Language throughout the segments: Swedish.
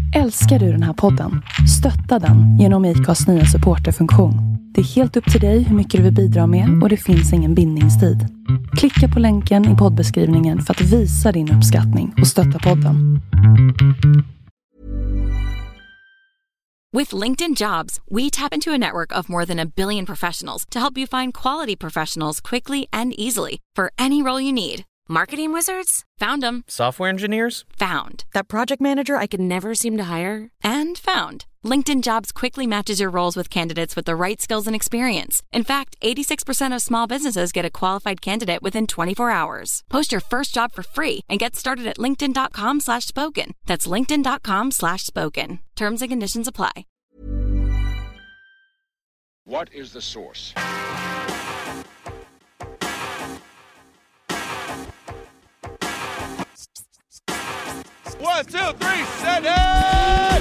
Älskar du den här podden? Stötta den genom IKAs nya supporterfunktion. Det är helt upp till dig hur mycket du vill bidra med och det finns ingen bindningstid. Klicka på länken i poddbeskrivningen för att visa din uppskattning och stötta podden. With LinkedIn Jobs, we tap into a network of more than 1 billion professionals to help you find quality professionals quickly and easily for any role you need. Marketing wizards? Found them. Software engineers? Found. That project manager I could never seem to hire? And found. LinkedIn Jobs quickly matches your roles with candidates with the right skills and experience. In fact, 86% of small businesses get a qualified candidate within 24 hours. Post your first job for free and get started at linkedin.com/spoken. That's linkedin.com/spoken. Terms and conditions apply. What is the source? One, two, three, set it!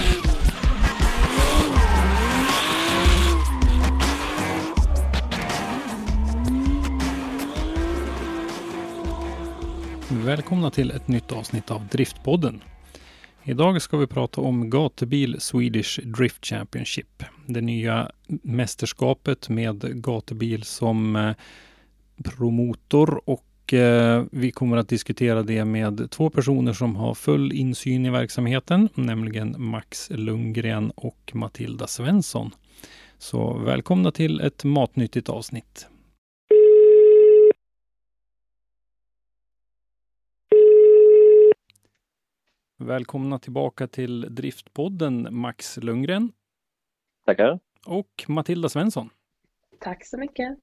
Välkomna till ett nytt avsnitt av Driftpodden. Idag ska vi prata om gatubil Swedish Drift Championship. Det nya mästerskapet med gatubil som promotor, och vi kommer att diskutera det med två personer som har full insyn i verksamheten, nämligen Max Lundgren och Matilda Svensson. Så välkomna till ett matnyttigt avsnitt. Välkomna tillbaka till Driftpodden, Max Lundgren. Tackar. Och Matilda Svensson. Tack så mycket.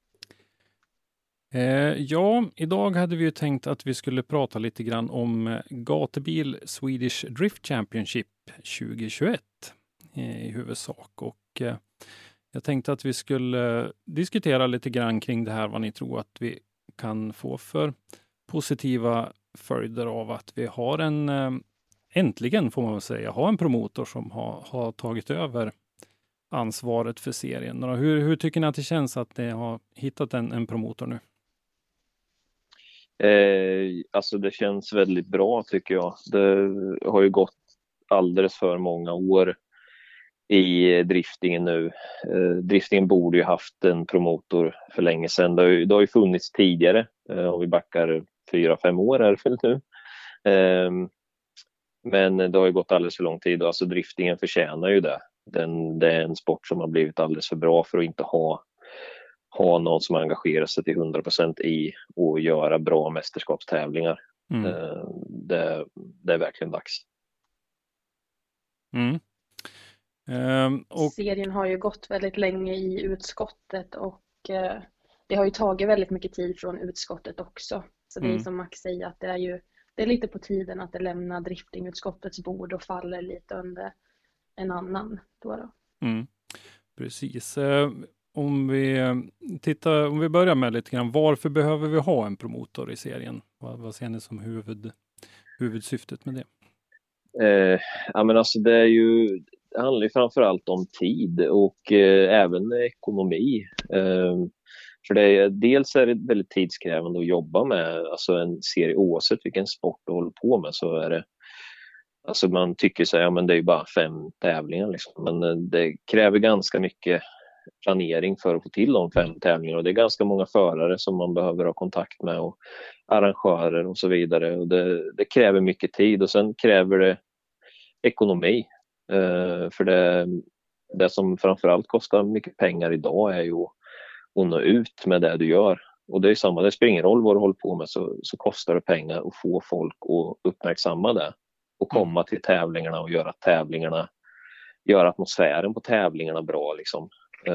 Ja, idag hade vi ju tänkt att vi skulle prata lite grann om gatubil Swedish Drift Championship 2021 i huvudsak. Och jag tänkte att vi skulle diskutera lite grann kring det här, vad ni tror att vi kan få för positiva följder av att vi har äntligen får man väl säga, har en promotor som har tagit över ansvaret för serien. Hur tycker ni att det känns att ni har hittat en promotor nu? Alltså det känns väldigt bra tycker jag. Det har ju gått alldeles för många år i driftingen nu. Driftingen borde ju haft en promotor för länge sedan. Det har ju funnits tidigare. Om vi backar 4-5 år är det väl nu. Men det har ju gått alldeles för lång tid. Alltså driftingen förtjänar ju det. Det är en sport som har blivit alldeles för bra för att inte ha någon som engagerar sig till 100% i och göra bra mästerskapstävlingar. Det är verkligen dags. Serien har ju gått väldigt länge i utskottet och det har ju tagit väldigt mycket tid från utskottet också. Så det är som Max säger att det är lite på tiden att det lämnar driftingutskottets bord och faller lite under en annan då. Precis. Om vi börjar med lite grann, varför behöver vi ha en promotor i serien? Vad ser ni som huvudsyftet med det? Ja men alltså det handlar ju framförallt om tid och även ekonomi. För dels är det väldigt tidskrävande att jobba med alltså en serie, oavsett vilken sport du håller på med, så är det, alltså man tycker så här, ja, men det är ju bara 5 tävlingar liksom. Men det kräver ganska mycket planering för att få till de 5 tävlingarna, och det är ganska många förare som man behöver ha kontakt med och arrangörer och så vidare, och det kräver mycket tid, och sen kräver det ekonomi. För det som framförallt kostar mycket pengar idag är ju att nå ut med det du gör. Och det är samma, det spelar ingen roll vad du håller på med, så kostar det pengar att få folk att uppmärksamma det och komma till tävlingarna och göra atmosfären på tävlingarna bra liksom.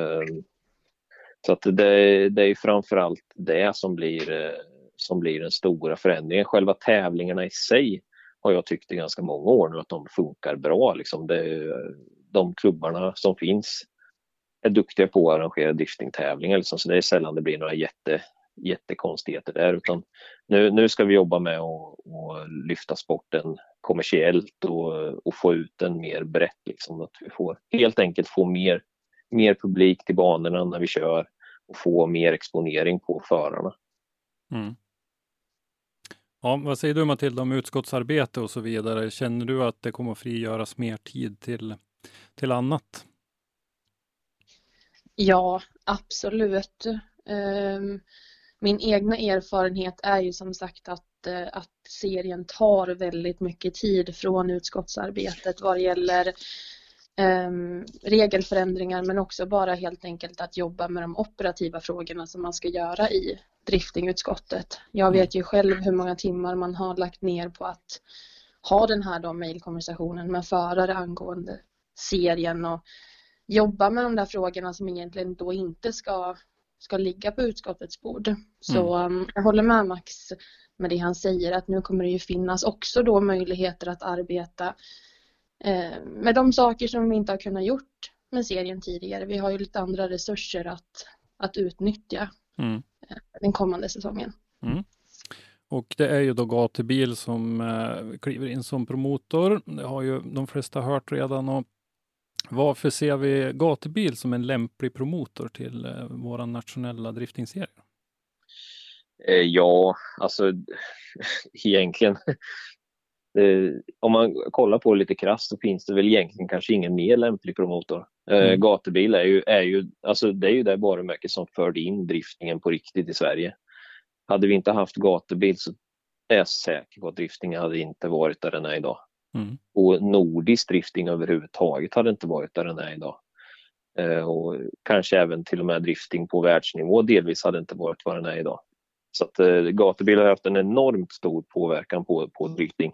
Så att det är framförallt det som blir den stora förändringen. Själva tävlingarna i sig har jag tyckt i ganska många år nu att de funkar bra liksom. De klubbarna som finns är duktiga på att arrangera driftingtävlingar liksom, så det är sällan det blir några jättekonstigheter där, utan nu ska vi jobba med att lyfta sporten kommersiellt och få ut den mer brett liksom, att vi får helt enkelt få mer publik till banorna när vi kör och få mer exponering på förarna. Ja, vad säger du Matilda om utskottsarbete och så vidare? Känner du att det kommer att frigöras mer tid till annat? Ja, absolut. Min egna erfarenhet är ju som sagt att serien tar väldigt mycket tid från utskottsarbetet vad gäller regelförändringar, men också bara helt enkelt att jobba med de operativa frågorna som man ska göra i driftingutskottet. Jag vet ju själv hur många timmar man har lagt ner på att ha den här mejlkonversationen med förare angående serien och jobba med de där frågorna som egentligen då inte ska ligga på utskottets bord. Så jag håller med Max med det han säger, att nu kommer det ju finnas också då möjligheter att arbeta med de saker som vi inte har kunnat gjort med serien tidigare. Vi har ju lite andra resurser att utnyttja den kommande säsongen. Och det är ju då Gatubil som kliver in som promotor. Det har ju de flesta hört redan. Och varför ser vi Gatubil som en lämplig promotor till våra nationella driftingserie? Ja, alltså egentligen om man kollar på lite krasst så finns det väl egentligen kanske ingen mer lämplig promotor. Gatubil är ju alltså det är ju det varumärket som förde in driftingen på riktigt i Sverige. Hade vi inte haft Gatubil så är jag säker på att driftingen hade inte varit där den är idag. Och nordisk drifting överhuvudtaget hade inte varit där den är idag. Och kanske även till och med drifting på världsnivå delvis hade inte varit vad den är idag. Så att Gatubil har haft en enormt stor påverkan på drifting.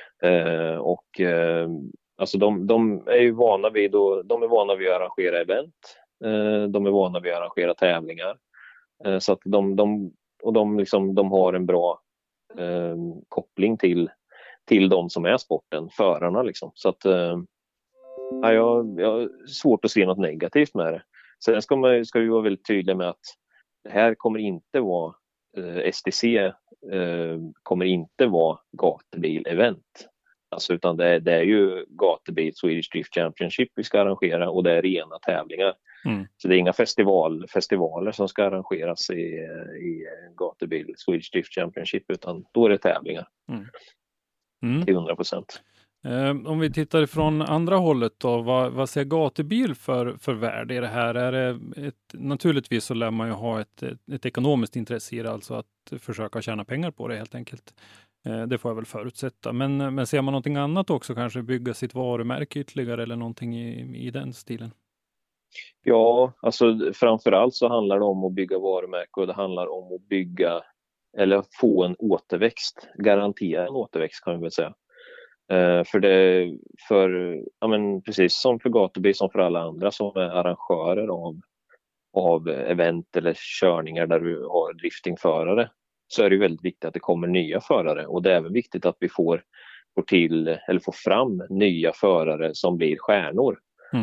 Alltså de är ju vana vid att arrangera event. De är vana vid att arrangera tävlingar. Så att de har en bra koppling till de som är sporten, förarna liksom. Så att jag har svårt att se något negativt med det. Sen ska vi vara väldigt tydliga med att det här kommer inte vara STC kommer inte vara gatubil-event. Alltså, utan det är ju Gatubil Swedish Drift Championship vi ska arrangera och det är rena tävlingar. Så det är inga festivaler som ska arrangeras i Gatubil Swedish Drift Championship, utan då är det tävlingar. Till 100%. Om vi tittar från andra hållet då, vad ser Gatubil för värde i det här? Är det naturligtvis så lär man ju ha ett ekonomiskt intresse i det, alltså att försöka tjäna pengar på det helt enkelt. Det får jag väl förutsätta. Men ser man någonting annat också, kanske bygga sitt varumärke ytterligare eller någonting i den stilen? Ja, alltså framförallt så handlar det om att bygga varumärke och det handlar om att bygga eller få en återväxt, garantera en återväxt kan vi väl säga. Precis som för Gatubil som för alla andra som är arrangörer av event eller körningar där du har driftingförare, så är det väldigt viktigt att det kommer nya förare, och det är även viktigt att vi får fram nya förare som blir stjärnor.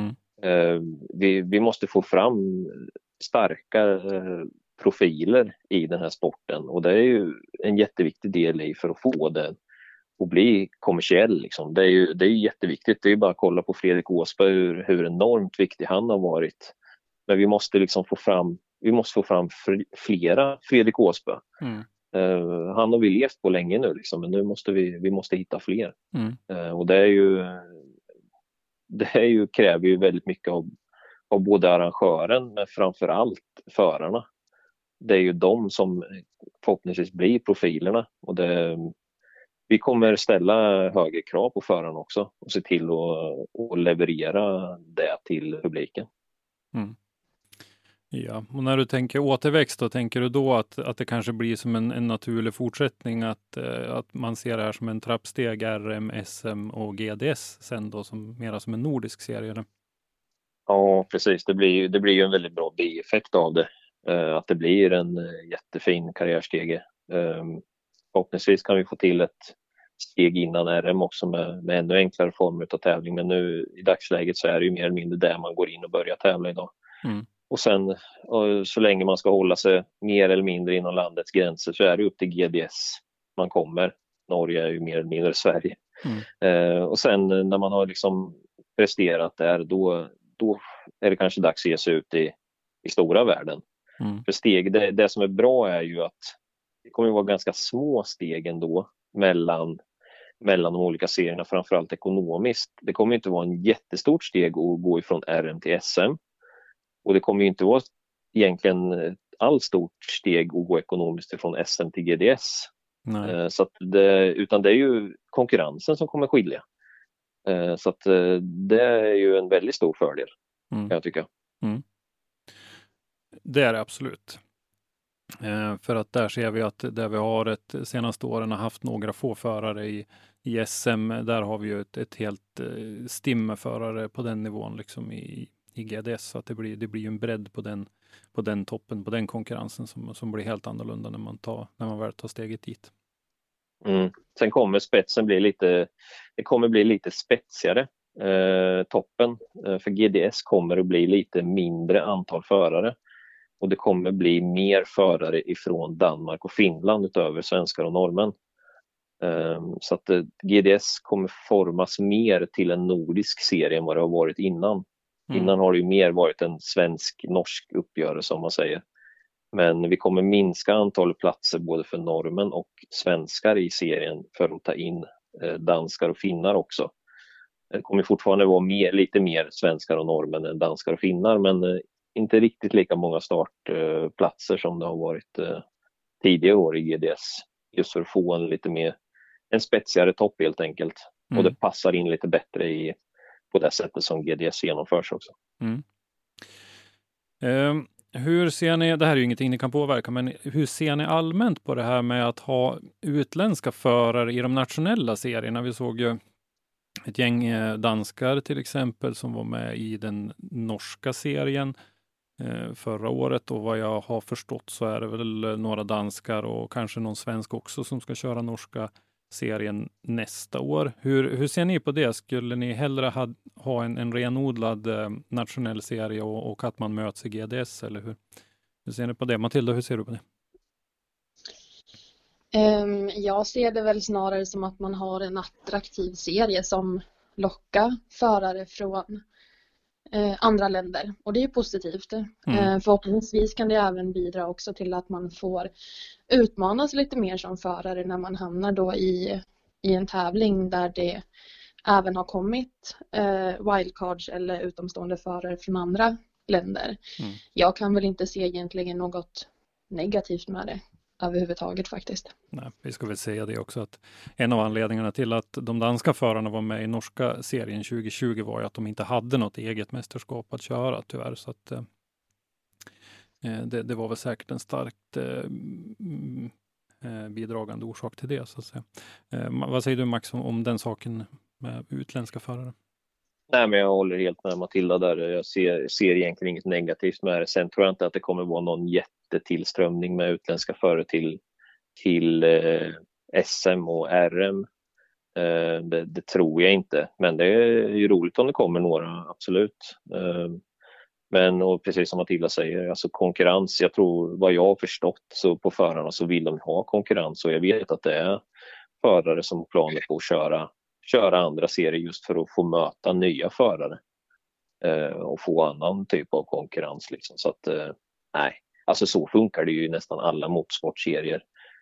Vi måste få fram starka profiler i den här sporten, och det är ju en jätteviktig del för att få det och bli kommersiell liksom. Det är ju jätteviktigt. Det är ju bara att kolla på Fredrik Åsberg hur enormt viktig han har varit. Men vi måste liksom få fram flera Fredrik Åsberg. Han har vi levt på länge nu liksom, men nu måste vi måste hitta fler. Och det kräver ju väldigt mycket av både arrangören men framförallt förarna. Det är ju de som förhoppningsvis blir profilerna, och vi kommer ställa högre krav på förarna också och se till att leverera det till publiken. Ja, och när du tänker återväxt då, tänker du då att det kanske blir som en naturlig fortsättning, att man ser det här som en trappsteg, RM, SM och GDS sen då mera som en nordisk serie? Eller? Ja, precis. Det blir ju en väldigt bra bieffekt av det. Att det blir en jättefin karriärstege. Förhoppningsvis kan vi få till ett steg innan RM också med ännu enklare former av tävling. Men nu i dagsläget så är det ju mer eller mindre där man går in och börjar tävla idag. Och sen så länge man ska hålla sig mer eller mindre inom landets gränser så är det upp till GDS man kommer. Norge är ju mer eller mindre Sverige. Och sen när man har liksom presterat där, då är det kanske dags att ge sig ut i stora världen. För det som är bra är ju att det kommer att vara ganska små steg ändå mellan de olika serierna, framförallt ekonomiskt. Det kommer inte vara en jättestort steg att gå ifrån RM till SM. Och det kommer inte vara egentligen ett alls stort steg att gå ekonomiskt ifrån SM till GDS. Så att utan det är ju konkurrensen som kommer skilja. Så att det är ju en väldigt stor fördel, kan jag tycka. Det är det absolut. För att där ser vi att där vi har senaste åren har haft några få förare i SM, där har vi ju ett helt stim med förare på den nivån liksom i GDS, så att det blir ju en bredd på den toppen, på den konkurrensen som blir helt annorlunda när man väl tar steget dit. Sen kommer spetsen bli lite spetsigare, toppen, för GDS kommer att bli lite mindre antal förare. Och det kommer bli mer förare ifrån Danmark och Finland utöver svenskar och norrmän. Så att GDS kommer formas mer till en nordisk serie än vad det har varit innan. Innan har det ju mer varit en svensk-norsk uppgörelse, om man säger. Men vi kommer minska antalet platser både för norrmän och svenskar i serien för att ta in danskar och finnar också. Det kommer fortfarande vara lite mer svenskar och norrmän än danskar och finnar, men inte riktigt lika många startplatser som det har varit tidigare år i GDS. Just för att få en spetsigare topp helt enkelt. Och det passar in lite bättre på det sättet som GDS genomförs också. Hur ser ni, det här är ju ingenting ni kan påverka, men hur ser ni allmänt på det här med att ha utländska förare i de nationella serierna? Vi såg ju ett gäng danskar till exempel som var med i den norska serien förra året, och vad jag har förstått så är det väl några danskar och kanske någon svensk också som ska köra norska serien nästa år. Hur ser ni på det? Skulle ni hellre ha en renodlad nationell serie och att man möts i GDS, eller hur ser ni på det? Matilda, hur ser du på det? Jag ser det väl snarare som att man har en attraktiv serie som lockar förare från andra länder, och det är positivt. Förhoppningsvis kan det även bidra också till att man får utmanas lite mer som förare när man hamnar då i en tävling där det även har kommit wildcards eller utomstående förare från andra länder. Jag kan väl inte se egentligen något negativt med det överhuvudtaget faktiskt. Nej, vi ska väl säga det också, att en av anledningarna till att de danska förarna var med i norska serien 2020 var ju att de inte hade något eget mästerskap att köra, tyvärr. Så att det var väl säkert en starkt bidragande orsak till det, så att säga. Vad säger du, Max, om den saken med utländska förare? Nej, men jag håller helt med Matilda där. Jag ser egentligen inget negativt med det. Sen tror jag inte att det kommer vara någon jättetillströmning med utländska förare till SM och RM. Det tror jag inte. Men det är ju roligt om det kommer några, absolut. Men och precis som Matilda säger, alltså konkurrens. Jag tror, vad jag har förstått, så på förarna så vill de ha konkurrens. Och jag vet att det är förare som har planer på att köra andra serier just för att få möta nya förare och få annan typ av konkurrens liksom. Så att nej, alltså så funkar det ju i nästan alla motorsportserier.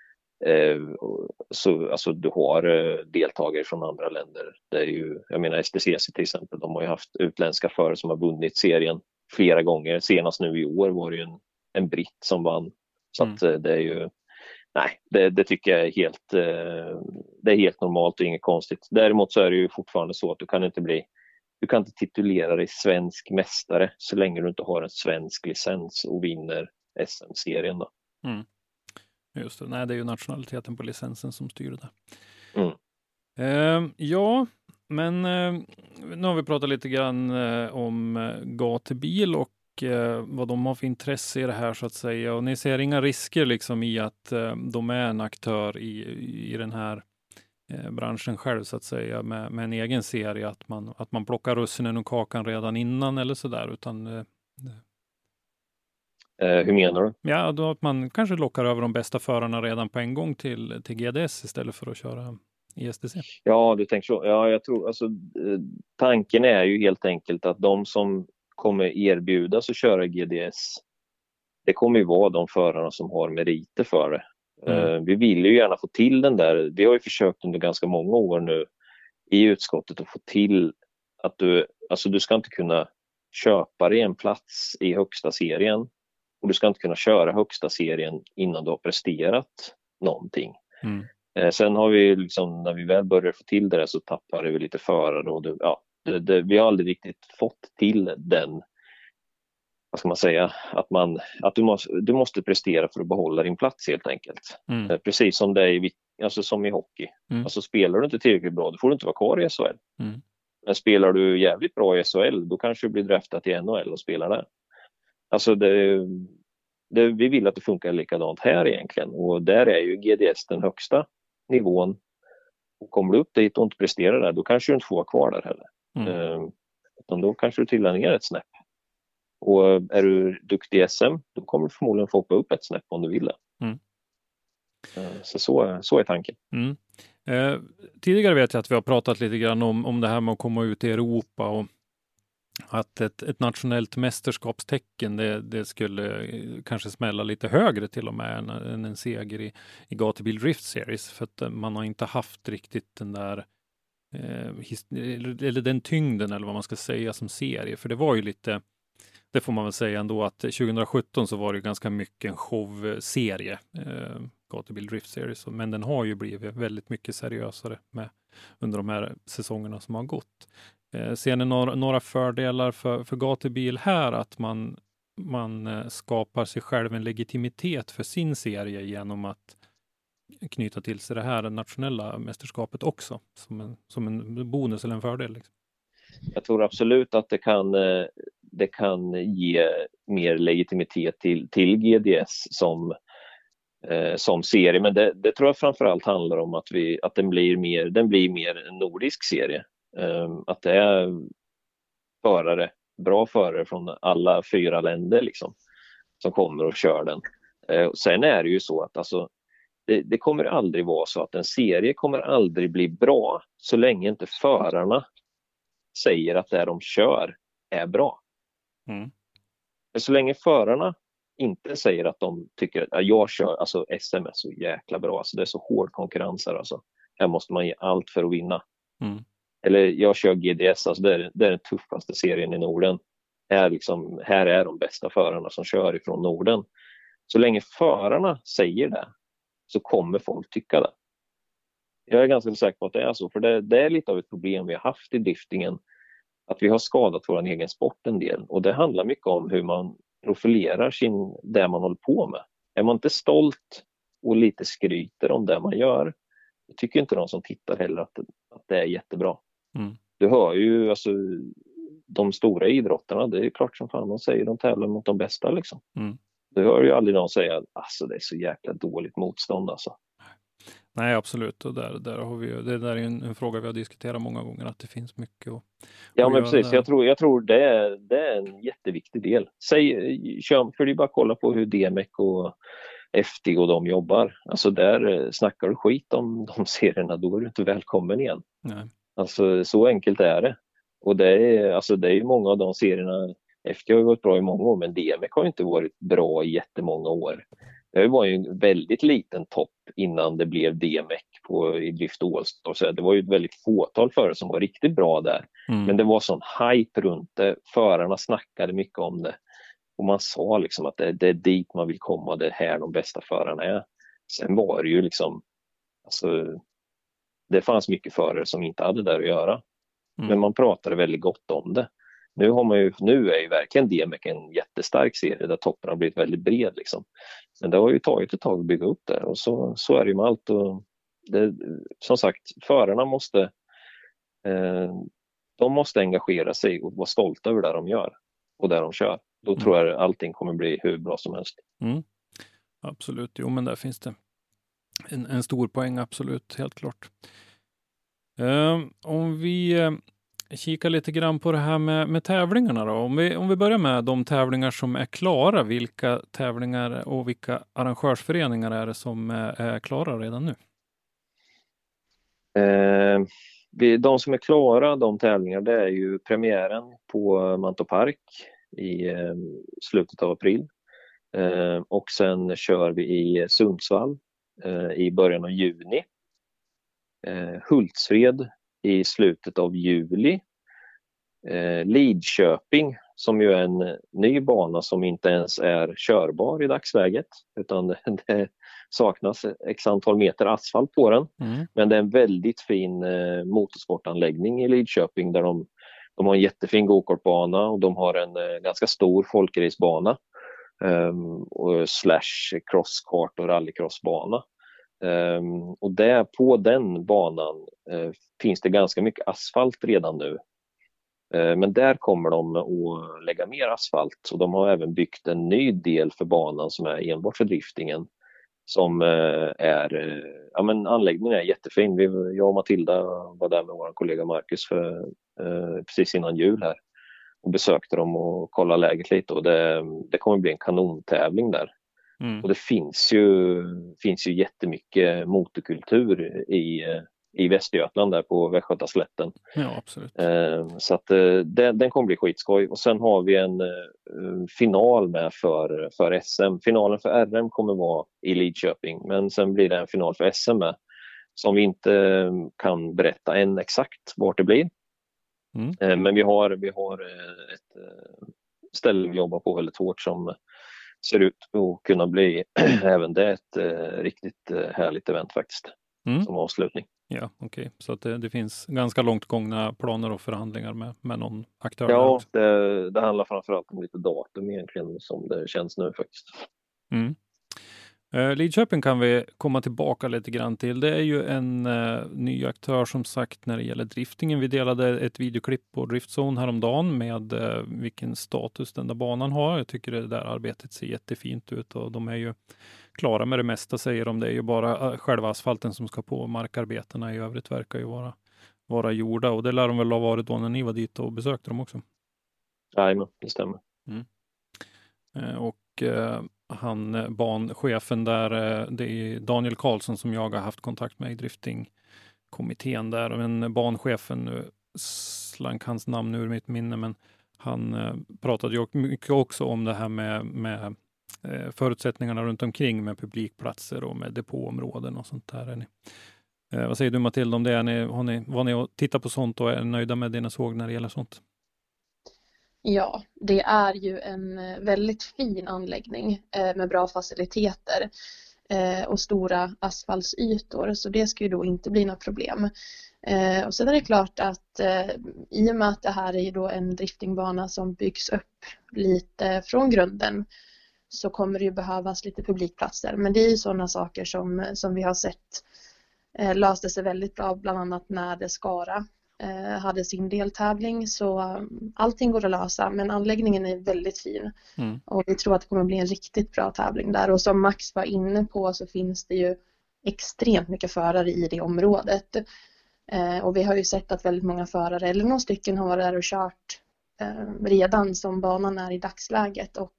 Så alltså du har deltagare från andra länder. Det är ju, jag menar STCC till exempel, de har ju haft utländska förare som har vunnit serien flera gånger. Senast nu i år var det ju en britt som vann. Så att det är ju, nej, det tycker jag är helt normalt och inget konstigt. Däremot så är det ju fortfarande så att du kan inte titulera dig svensk mästare så länge du inte har en svensk licens och vinner SM-serien då. Just det, nej, det är ju nationaliteten på licensen som styr det där. Ja, men nu har vi pratat lite grann om gatubil och vad de har för intresse i det här, så att säga. Och ni ser inga risker liksom i att de är en aktör i den här branschen själv, så att säga, med en egen serie, att man plockar russinen och kakan redan innan eller sådär, utan hur menar du? Ja, då att man kanske lockar över de bästa förarna redan på en gång till GDS istället för att köra i STC. Ja, du tänker så. Ja, jag tror, alltså tanken är ju helt enkelt att de som kommer erbjudas att köra GDS, det kommer ju vara de förarna som har meriter för det. Vi vill ju gärna få till den där. Vi har ju försökt under ganska många år nu i utskottet att få till att du ska inte kunna köpa dig en plats i högsta serien och du ska inte kunna köra högsta serien innan du har presterat någonting. Sen har vi liksom, när vi väl börjar få till det så tappar vi lite förare och vi har aldrig riktigt fått till den, vad ska man säga, att du måste prestera för att behålla din plats helt enkelt. Precis som det är som i hockey. Alltså spelar du inte tillräckligt bra, då får du inte vara kvar i SHL. Men spelar du jävligt bra i SHL, då kanske du blir draftad till NHL och spelar där. Alltså vi vill att det funkar likadant här egentligen. Och där är ju GDS den högsta nivån. Och kommer du upp dit och inte presterar där, då kanske du inte får vara kvar där heller. Utan då kanske du trillar ner ett snäpp. Och är du duktig i SM, då kommer du förmodligen få hoppa upp ett snäpp om du vill det. Så är tanken. Tidigare vet jag att vi har pratat lite grann om det här med att komma ut i Europa och att ett nationellt mästerskapstecken det skulle kanske smälla lite högre till och med än en seger i Gatubil Drift Series, för att man har inte haft riktigt den där eller den tyngden eller vad man ska säga som serie, för det var ju lite, det får man väl säga ändå, att 2017 så var det ganska mycket en showserie, Gatubil Drift Series, men den har ju blivit väldigt mycket seriösare under de här säsongerna som har gått. Ser ni några fördelar för Gatubil här, att man skapar sig själv en legitimitet för sin serie genom att knyta till sig det här nationella mästerskapet också som en bonus eller en fördel liksom? Jag tror absolut att det kan ge mer legitimitet till GDS som serie, men det tror jag framförallt handlar om att den blir mer en nordisk serie. Att det är bra förare från alla 4 länder liksom, som kommer och kör den. Sen är det ju så att alltså, det kommer aldrig vara så att en serie kommer aldrig bli bra så länge inte förarna säger att det de kör är bra. Så länge förarna inte säger att de tycker att jag kör, alltså SM är så jäkla bra, alltså det är så hård konkurrens här, alltså. Här måste man ge allt för att vinna. Eller jag kör GDS, alltså det är den tuffaste serien i Norden. Här är de bästa förarna som kör ifrån Norden. Så länge förarna säger det så kommer folk tycka det. Jag är ganska säker på att det är så, för det är lite av ett problem vi har haft i driftingen, att vi har skadat vår egen sport en del, och det handlar mycket om hur man profilerar det man håller på med. Är man inte stolt och lite skryter om det man gör, jag tycker inte de som tittar heller att det är jättebra. Du hör ju alltså, de stora idrottarna, det är klart som fan de säger, de tävlar mot de bästa liksom. Du hör ju aldrig någon säga alltså det är så jäkla dåligt motstånd alltså. Nej, absolut. Och där har vi ju, det där är en fråga vi har diskuterat många gånger, att det finns mycket ja, men precis. Jag tror det är en jätteviktig del. För det är bara att kolla på hur DMEC och FT och de jobbar. Alltså där snackar du skit om de serierna, då är du inte välkommen igen. Nej. Alltså så enkelt är det. Och det är ju många av de serierna, FT har ju varit bra i många år, men DMEC har inte varit bra i jättemånga år. Det var ju en väldigt liten topp innan det blev DMEC i Drift All-Star. Så det var ju ett väldigt fåtal förare som var riktigt bra där. Men det var sån hype runt det. Förarna snackade mycket om det. Och man sa liksom att det är dit man vill komma. Det är här de bästa förarna är. Sen var det ju liksom, alltså, det fanns mycket förare som inte hade där att göra. Men man pratade väldigt gott om det. Nu är ju verkligen DMEC en jättestark serie där toppen har blivit väldigt bred liksom. Men det har ju tagit ett tag att bygga upp det, och så är det ju med allt. Och som sagt, förarna måste engagera sig och vara stolta över det de gör och det de kör. Då tror jag allting kommer bli hur bra som helst. Absolut, jo, men där finns det en stor poäng, absolut, helt klart. Om vi kika lite grann på det här med tävlingarna då. Om vi börjar med de tävlingar som är klara, vilka tävlingar och vilka arrangörsföreningar är det som är klara redan nu? De som är klara, de tävlingar, det är ju premiären på Mantorp Park i slutet av april. Och sen kör vi i Sundsvall i början av juni. Hultsfred i slutet av juli. Lidköping, som ju är en ny bana som inte ens är körbar i dagsläget, utan det saknas x antal meter asfalt på den. Men det är en väldigt fin motorsportanläggning i Lidköping där de har en jättefin go-kartbana och de har en ganska stor folkracebana slash crosskart och rallycrossbana. Och där på den banan finns det ganska mycket asfalt redan nu. Men där kommer de att lägga mer asfalt, och de har även byggt en ny del för banan som är enbart för driftingen, som anläggningen är jättefin. Jag och Matilda var där med vår kollega Marcus precis innan jul här och besökte dem och kollade läget lite, och det kommer bli en kanontävling där. Och det finns ju jättemycket motorkultur i Västergötland där på Västgötaslätten. Ja, absolut. Så att den kommer bli skitskoj. Och sen har vi en final med för SM. Finalen för RM kommer vara i Lidköping, men sen blir det en final för SM med, som vi inte kan berätta än exakt vart det blir. Men vi har ett ställe vi jobbar på väldigt hårt som ser ut att kunna bli även det ett riktigt härligt event faktiskt, som avslutning. Ja, okej. Så att det finns ganska långt gångna planer och förhandlingar med någon aktör? Ja, det handlar framförallt om lite datum egentligen, som det känns nu faktiskt. Lidköping kan vi komma tillbaka lite grann till. Det är ju en ny aktör som sagt när det gäller driftingen. Vi delade ett videoklipp på Driftzone häromdagen med vilken status den där banan har. Jag tycker det där arbetet ser jättefint ut, och de är ju klara med det mesta, säger de. Det är ju bara själva asfalten som ska på. Markarbetena i övrigt verkar ju vara gjorda, och det lär de väl ha varit då när ni var dit och besökte dem också. Nej, det stämmer. Och banchefen där, det är Daniel Karlsson som jag har haft kontakt med i driftingkommittén där. Men banchefen, nu slank hans namn ur mitt minne, men han pratade ju mycket också om det här med förutsättningarna runt omkring med publikplatser och med depåområden och sånt där. Vad säger du, Matilda, om det? Var ni och tittar på sånt och är nöjda med det ni såg när det gäller sånt? Ja, det är ju en väldigt fin anläggning med bra faciliteter och stora asfaltsytor, så det ska ju då inte bli några problem. Och sen är det klart att i och med att det här är ju då en driftingbana som byggs upp lite från grunden, så kommer det ju behövas lite publikplatser. Men det är ju sådana saker som vi har sett löste sig väldigt bra, bland annat när Skara hade sin deltävling, så allting går att lösa, men anläggningen är väldigt fin och vi tror att det kommer bli en riktigt bra tävling där. Och som Max var inne på så finns det ju extremt mycket förare i det området, och vi har ju sett att väldigt många förare, eller några stycken, har varit där och kört redan som banan är i dagsläget, och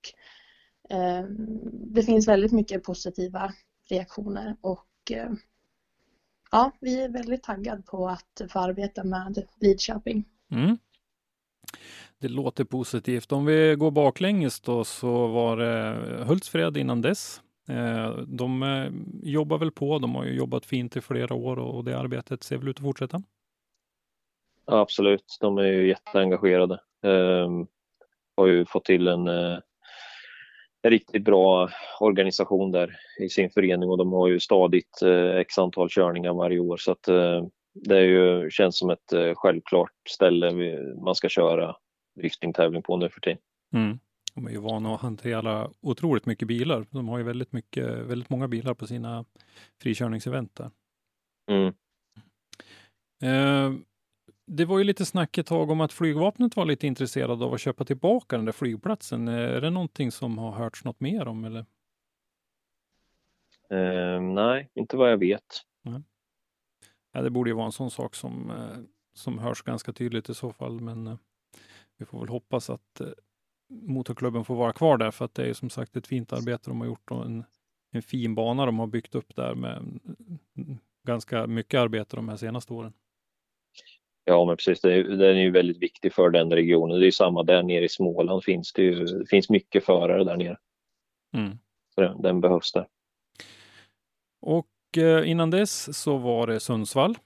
det finns väldigt mycket positiva reaktioner, och ja, vi är väldigt taggade på att få arbeta med Lidköping. Det låter positivt. Om vi går baklänges då, så var det Hultsfred innan dess. De jobbar väl på, de har ju jobbat fint i flera år, och det arbetet ser väl ut att fortsätta? Ja, absolut, de är ju jätteengagerade. Har ju fått till en riktigt bra organisation där i sin förening, och de har ju stadigt x antal körningar varje år, så att det är ju, känns som ett självklart ställe man ska köra driftingtävling på nu för tiden. De är ju vana att hantera otroligt mycket bilar. De har ju väldigt många bilar på sina frikörningsevent där. Det var ju lite snack ett tag om att flygvapnet var lite intresserade av att köpa tillbaka den där flygplatsen. Är det någonting som har hörts något mer om, eller? Nej, inte vad jag vet. Ja, det borde ju vara en sån sak som hörs ganska tydligt i så fall, men vi får väl hoppas att motorklubben får vara kvar där, för att det är som sagt ett fint arbete de har gjort, och en fin bana de har byggt upp där med ganska mycket arbete de här senaste åren. Ja, men precis. Den är ju väldigt viktig för den regionen. Det är ju samma där nere i Småland. Det finns mycket förare där nere. Så den behövs där. Och innan dess så var det Sundsvall.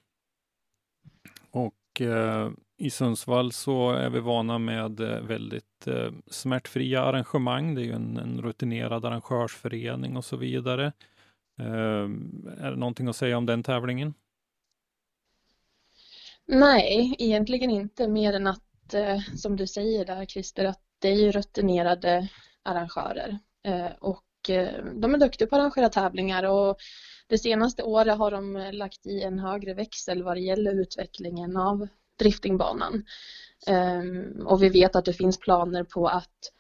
Och i Sundsvall så är vi vana med väldigt smärtfria arrangemang. Det är ju en rutinerad arrangörsförening och så vidare. Är det någonting att säga om den tävlingen? Nej, egentligen inte, mer än att, som du säger där Christer, att det är ju rutinerade arrangörer. Och de är duktiga på att arrangera tävlingar, och det senaste året har de lagt i en högre växel vad det gäller utvecklingen av driftingbanan. Och vi vet att det finns planer på att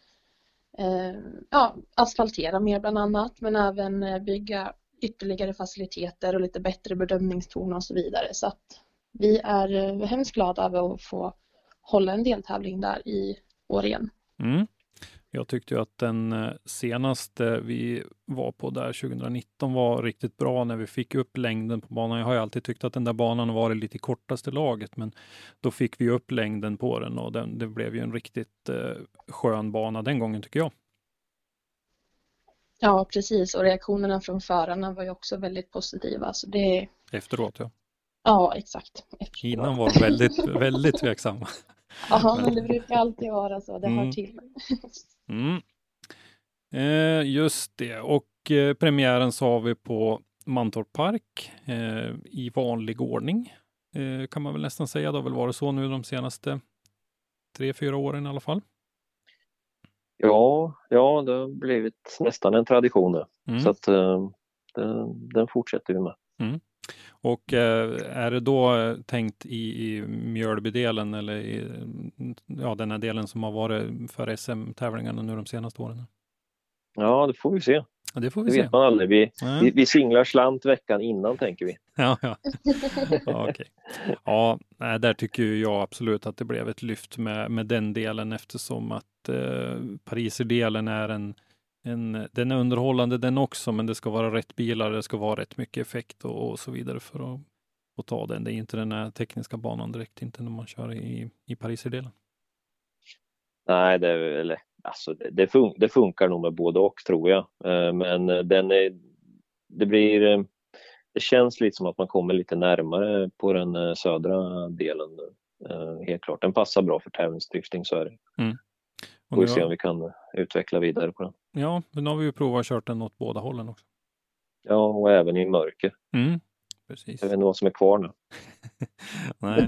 asfaltera mer bland annat, men även bygga ytterligare faciliteter och lite bättre bedömningstorn och så vidare. Så att vi är hemskt glada över att få hålla en deltävling där i år igen. Mm. Jag tyckte ju att den senaste vi var på där 2019 var riktigt bra när vi fick upp längden på banan. Jag har ju alltid tyckt att den där banan var lite kortaste laget, men då fick vi upp längden på den, och det blev ju en riktigt skön bana den gången, tycker jag. Ja, precis. Och reaktionerna från förarna var ju också väldigt positiva. Så det... Efteråt, ja. Ja, exakt. Innan var de väldigt, väldigt tveksamma. Ja, men det brukar alltid vara så. Det hör till. Just det. Och premiären sa vi på Mantorp Park i vanlig ordning. Kan man väl nästan säga. Det har väl varit så nu de senaste 3-4 åren i alla fall. Ja, det har blivit nästan en tradition nu. Så att den fortsätter vi med. Mm. Och är det då tänkt i Mjölbydelen eller den här delen som har varit för SM-tävlingarna nu de senaste åren? Ja, det får vi se. Ja, det får vi det se. Vet man aldrig. Vi singlar slant veckan innan, tänker vi. Ja, okej. Ja, där tycker jag absolut att det blev ett lyft med den delen, eftersom att Pariserdelen är den är underhållande den också, men det ska vara rätt bilar, det ska vara rätt mycket effekt och så vidare för att ta den. Det är inte den här tekniska banan direkt, inte när man kör i Pariserdelen. Nej, det funkar nog med både och, tror jag. Men det känns lite som att man kommer lite närmare på den södra delen. Helt klart, den passar bra för tävlingsdrifting, så är det. Får vi se om vi kan utveckla vidare på den. Ja, men nu har vi ju provat att köra den åt båda hållen också. Ja, och även i mörker. Precis. Jag vet inte vad som är kvar nu. Nej.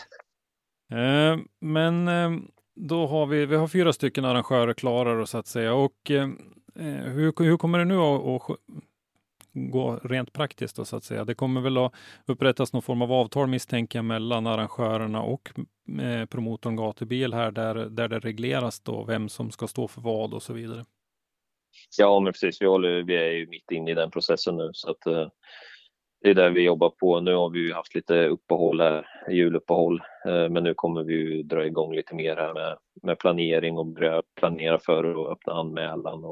Men då har vi har 4 stycken arrangörer klara, så att säga. Och hur kommer det nu att gå rent praktiskt då, så att säga? Det kommer väl att upprättas någon form av avtal, misstänker jag, mellan arrangörerna och promotorn Gatubil här, där det regleras då vem som ska stå för vad och så vidare. Ja, men precis. Vi är ju mitt inne i den processen nu, så att det är där vi jobbar på. Nu har vi ju haft lite uppehåll här, juluppehåll, men nu kommer vi ju dra igång lite mer här med planering och börja planera för att öppna anmälan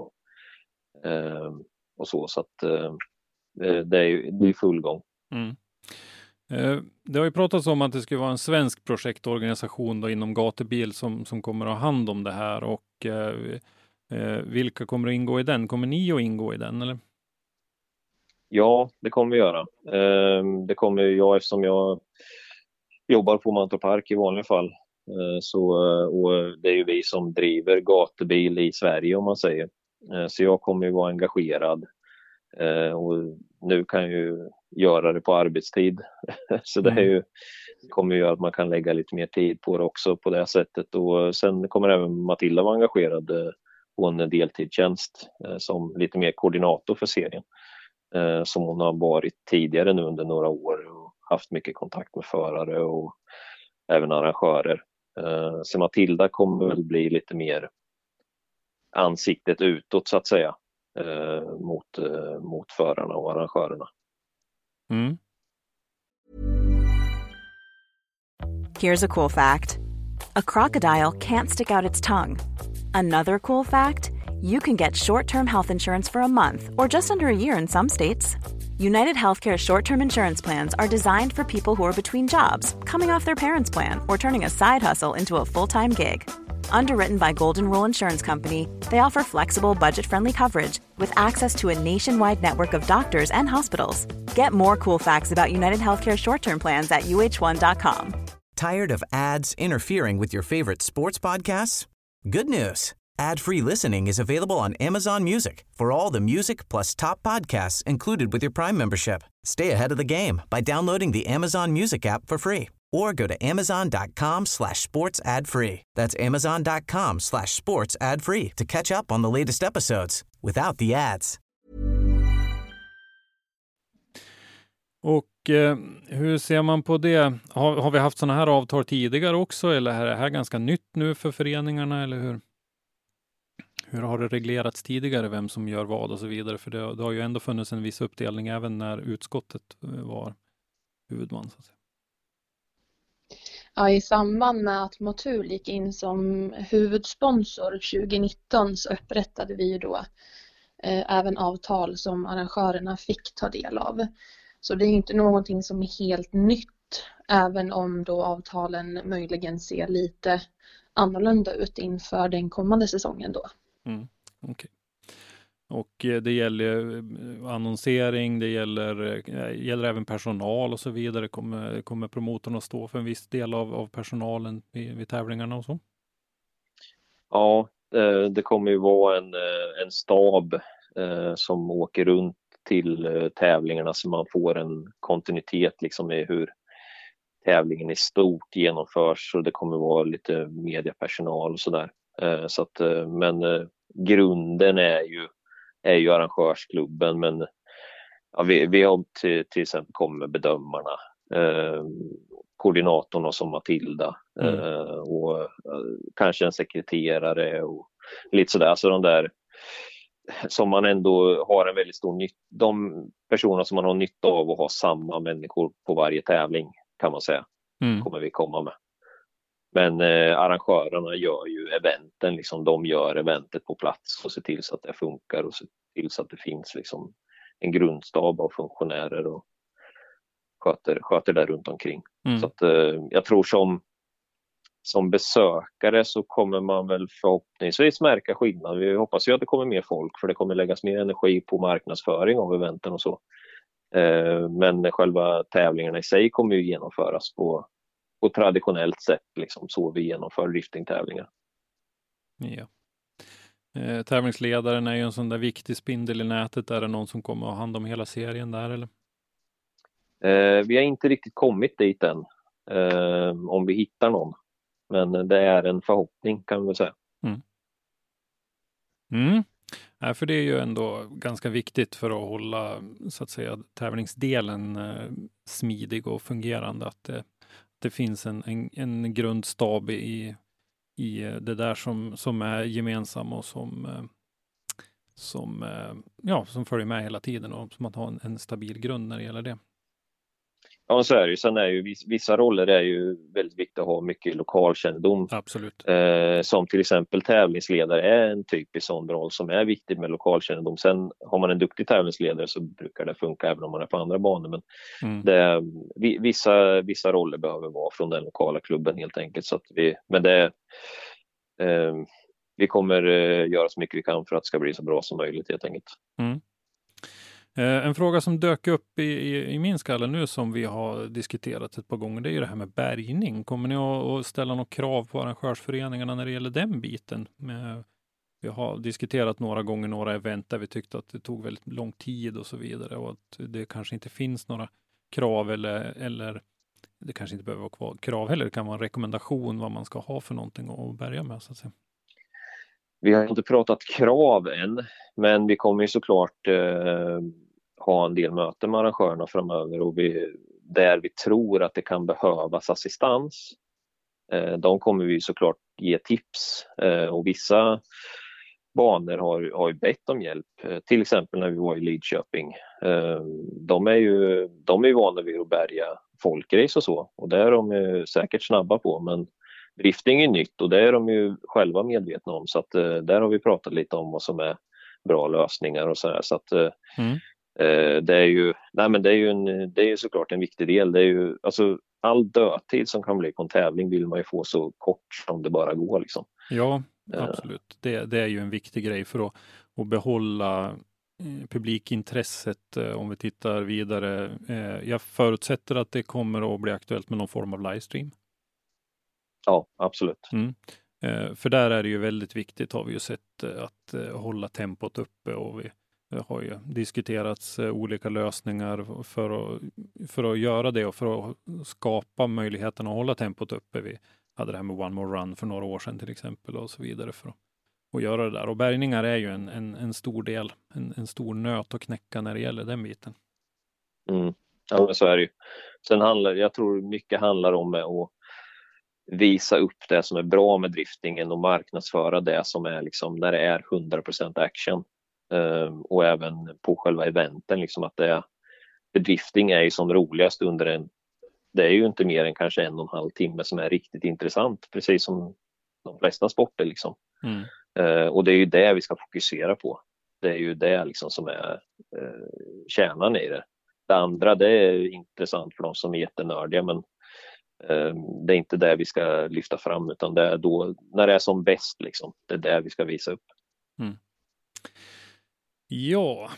och så att det är full gång. Det har ju pratats om att det ska vara en svensk projektorganisation då inom Gatubil som kommer att ha hand om det här, och vilka kommer att ingå i den? Kommer ni att ingå i den, eller? Ja, det kommer vi göra. Det kommer jag, eftersom jag jobbar på Mantorp Park i vanliga fall. Och det är ju vi som driver Gatubil i Sverige, om man säger. Så jag kommer ju vara engagerad. Och nu kan jag ju göra det på arbetstid. Så det kommer ju göra att man kan lägga lite mer tid på det också på det sättet. Och sen kommer även Matilda vara engagerad på en deltidstjänst som lite mer koordinator för serien. Som hon har varit tidigare nu under några år och haft mycket kontakt med förare och även arrangörer. Så Matilda kommer väl bli lite mer ansiktet utåt, så att säga, mot förarna och arrangörerna. Here's a cool fact. A crocodile can't stick out its tongue. Another cool fact, you can get short-term health insurance for a month or just under a year in some states. United Healthcare short-term insurance plans are designed for people who are between jobs, coming off their parents' plan, or turning a side hustle into a full-time gig. Underwritten by Golden Rule Insurance Company, they offer flexible, budget-friendly coverage with access to a nationwide network of doctors and hospitals. Get more cool facts about United Healthcare short-term plans at uh1.com. Tired of ads interfering with your favorite sports podcasts? Good news. Ad-free listening is available on Amazon Music for all the music plus top podcasts included with your Prime membership. Stay ahead of the game by downloading the Amazon Music app for free or go to amazon.com/sports ad free. That's amazon.com/sports ad free to catch up on the latest episodes without the ads. Och hur ser man på det? Har vi haft sådana här avtal tidigare också, eller är det här ganska nytt nu för föreningarna, eller hur? Hur har det reglerats tidigare, vem som gör vad och så vidare? För det har ju ändå funnits en viss uppdelning även när utskottet var huvudman, så att säga. Ja, i samband med att Motul gick in som huvudsponsor 2019 så upprättade vi ju då även avtal som arrangörerna fick ta del av. Så det är inte någonting som är helt nytt, även om då avtalen möjligen ser lite annorlunda ut inför den kommande säsongen då. Okej. Och det gäller annonsering, det gäller även personal och så vidare. Kommer promotorn att stå för en viss del av personalen vid tävlingarna och så? Ja, det kommer ju vara en stab som åker runt till tävlingarna, så man får en kontinuitet liksom i hur tävlingen i stort genomförs, och det kommer vara lite mediepersonal och sådär. Så att, men grunden är ju arrangörsklubben, men ja, vi har till exempel kommit med bedömarna, koordinatorn som Matilda och kanske en sekreterare och lite sådär, så de där som man ändå har en väldigt stor nytta, de personer som man har nytta av att ha samma människor på varje tävling, kan man säga, kommer vi komma med. Men arrangörerna gör ju eventen, liksom, de gör eventet på plats och ser till så att det funkar och ser till så att det finns liksom en grundstab av funktionärer och sköter där runt omkring. Så att jag tror som besökare så kommer man väl förhoppningsvis märka skillnad. Vi hoppas ju att det kommer mer folk, för det kommer läggas mer energi på marknadsföring av eventen och så. Men själva tävlingarna i sig kommer ju genomföras på traditionellt sätt, liksom så vi genomför driftingtävlingar. Ja. Tävlingsledaren är ju en sån där viktig spindel i nätet. Är det någon som kommer att ha hand om hela serien där, eller? Vi har inte riktigt kommit dit än, om vi hittar någon. Men det är en förhoppning, kan man säga. Ja, för det är ju ändå ganska viktigt för att hålla, så att säga, tävlingsdelen smidig och fungerande, att det finns en grundstab i det där som är gemensam och som följer med hela tiden, och som att ha en stabil grund när det gäller det. Ja, så är det ju. Sen är ju vissa roller är ju väldigt viktigt att ha mycket lokalkännedom. Absolut. Som till exempel tävlingsledare är en typisk sån roll som är viktig med lokalkännedom. Sen har man en duktig tävlingsledare så brukar det funka även om man är på andra banor. Men vissa roller behöver vara från den lokala klubben helt enkelt. Så att vi kommer göra så mycket vi kan för att det ska bli så bra som möjligt helt enkelt. En fråga som dök upp i min skalle nu, som vi har diskuterat ett par gånger, det är ju det här med bärgning. Kommer ni att ställa något krav på arrangörsföreningarna när det gäller den biten? Vi har diskuterat några gånger några event där vi tyckte att det tog väldigt lång tid och så vidare, och att det kanske inte finns några krav, eller det kanske inte behöver vara krav heller. Det kan vara en rekommendation vad man ska ha för någonting att bärga med, så att säga. Vi har inte pratat krav än, men vi kommer ju såklart ha en del möten med arrangörerna framöver, och där vi tror att det kan behövas assistans. De kommer vi såklart ge tips, och vissa banor har ju bett om hjälp. Till exempel när vi var i Lidköping. De är ju vana vid att bärga folkrace och så, och det är de säkert snabba på, men drifting är nytt och det är de ju själva medvetna om, så att där har vi pratat lite om vad som är bra lösningar och så här, så att det är ju såklart en viktig del. Det är ju, alltså, all dödtid som kan bli på en tävling vill man ju få så kort som det bara går liksom. Ja, absolut. Det är ju en viktig grej för att behålla publikintresset om vi tittar vidare. Jag förutsätter att det kommer att bli aktuellt med någon form av livestream. Ja, absolut. För där är det ju väldigt viktigt, har vi ju sett, att hålla tempot uppe, och vi har ju diskuterats olika lösningar för att göra det och för att skapa möjligheten att hålla tempot uppe. Vi hade det här med One More Run för några år sedan till exempel och så vidare för att göra det där. Och bärgningar är ju en stor del, en stor nöt att knäcka när det gäller den biten. Ja, men så är det ju. Sen jag tror mycket handlar om att visa upp det som är bra med driftingen och marknadsföra det som är liksom när det är 100% action. Och även på själva eventen liksom att drifting är ju som roligast det är ju inte mer än kanske 1,5 timme som är riktigt intressant, precis som de flesta sporter liksom. Och det är ju det vi ska fokusera på. Det är ju det liksom som är kärnan i det. Det andra, det är intressant för de som är jättenördiga, men det är inte det vi ska lyfta fram, utan det är då när det är som bäst liksom. Det är det vi ska visa upp. Ja,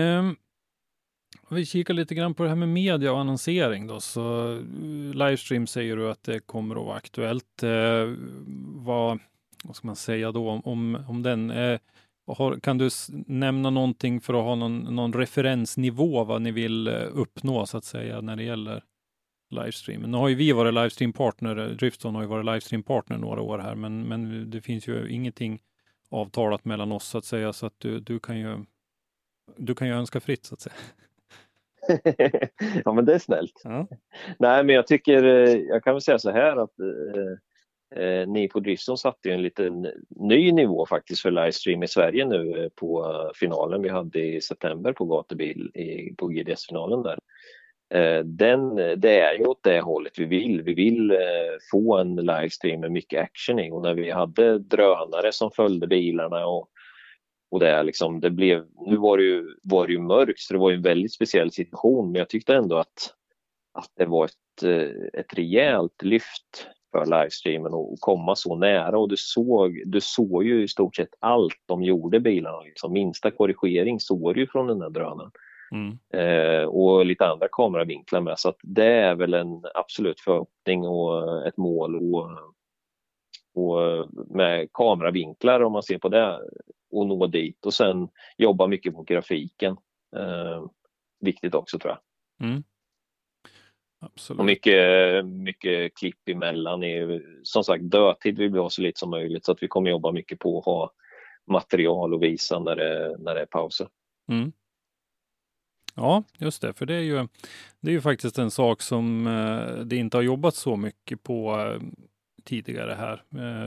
vi kikar lite grann på det här med media och annonsering då. Så livestream säger du att det kommer att vara aktuellt. Vad ska man säga då om den? Kan du nämna någonting för att ha någon referensnivå vad ni vill uppnå så att säga när det gäller livestreamen? Nu har ju vi varit livestreampartner, Driftstone har ju varit livestreampartner några år här, men det finns ju ingenting avtalat mellan oss så att säga, så att du kan ju önska fritt så att säga. Ja, men det är snällt. Ja. Nej, men jag kan väl säga så här att ni på Driftstone satte ju en liten ny nivå faktiskt för livestream i Sverige nu på finalen vi hade i september på gatubil på GDS-finalen där. Det är ju åt det hållet vi vill. Vi vill få en livestream med mycket action i, och när vi hade drönare som följde bilarna och det liksom, nu var det ju mörkt, så det var ju en väldigt speciell situation, men jag tyckte ändå att det var ett rejält lyft för livestreamen och komma så nära, och du såg ju i stort sett allt de gjorde bilarna liksom. Minsta korrigering såg ju från den där drönaren. Och lite andra kameravinklar med, så att det är väl en absolut förhoppning och ett mål och med kameravinklar, om man ser på det, och nå dit, och sen jobba mycket på grafiken. Viktigt också tror jag. Absolut. Och mycket klipp emellan. Som sagt, dödtid vill vi ha så lite som möjligt, så att vi kommer jobba mycket på att ha material och visa när det är pauser. Ja, just det. För det är ju faktiskt en sak som det inte har jobbat så mycket på tidigare här.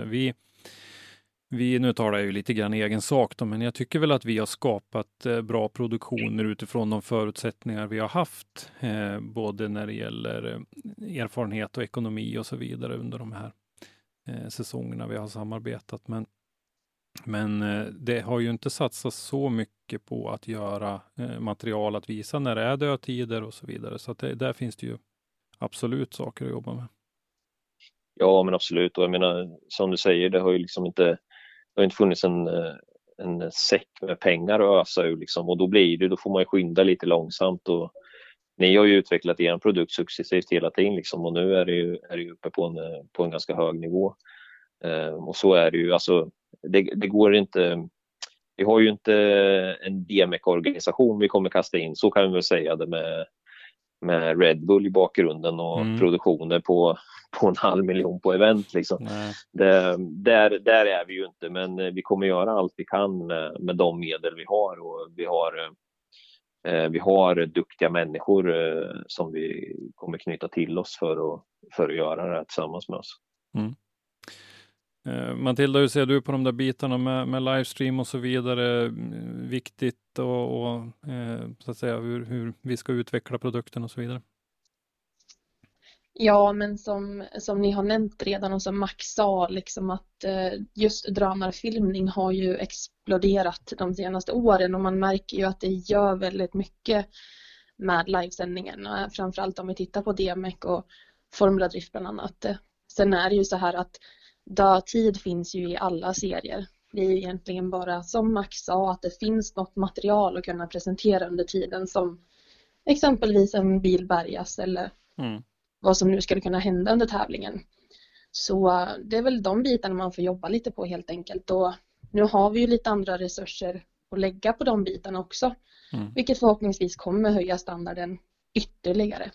Nu talar jag ju lite grann egen sak då, men jag tycker väl att vi har skapat bra produktioner utifrån de förutsättningar vi har haft, både när det gäller erfarenhet och ekonomi och så vidare under de här säsongerna vi har samarbetat. Men det har ju inte satsats så mycket på att göra material att visa när det är dödtider och så vidare. Så att där finns det ju absolut saker att jobba med. Ja, men absolut. Och jag menar, som du säger, det har ju liksom inte funnits en säck med pengar att ösa ur liksom. Och då får man ju skynda lite långsamt. Och ni har ju utvecklat er produkt successivt hela tiden liksom. Och nu är det ju uppe på en ganska hög nivå. Och så är det ju, alltså det går inte. Vi har ju inte en DMEC-organisation vi kommer kasta in, så kan vi väl säga det med Red Bull i bakgrunden och produktioner på 500 000 på event liksom. Där är vi ju inte, men vi kommer göra allt vi kan med de medel vi har, och vi har duktiga människor som vi kommer knyta till oss för att göra det här tillsammans med oss. Matilda, hur ser du på de där bitarna med livestream och så vidare? Viktigt och så att säga hur vi ska utveckla produkten och så vidare? Ja, men som ni har nämnt redan och som Max sa, liksom att just drönarfilmning har ju exploderat de senaste åren, och man märker ju att det gör väldigt mycket med livesändningarna, framförallt om vi tittar på DMEC och Formula Drift bland annat. Sen är det ju så här att dödtid finns ju i alla serier. Det är egentligen bara, som Max sa, att det finns något material att kunna presentera under tiden, som exempelvis en bil bärgas eller vad som nu skulle kunna hända under tävlingen. Så det är väl de bitarna man får jobba lite på helt enkelt. Och nu har vi ju lite andra resurser att lägga på de bitarna också. Vilket förhoppningsvis kommer höja standarden ytterligare.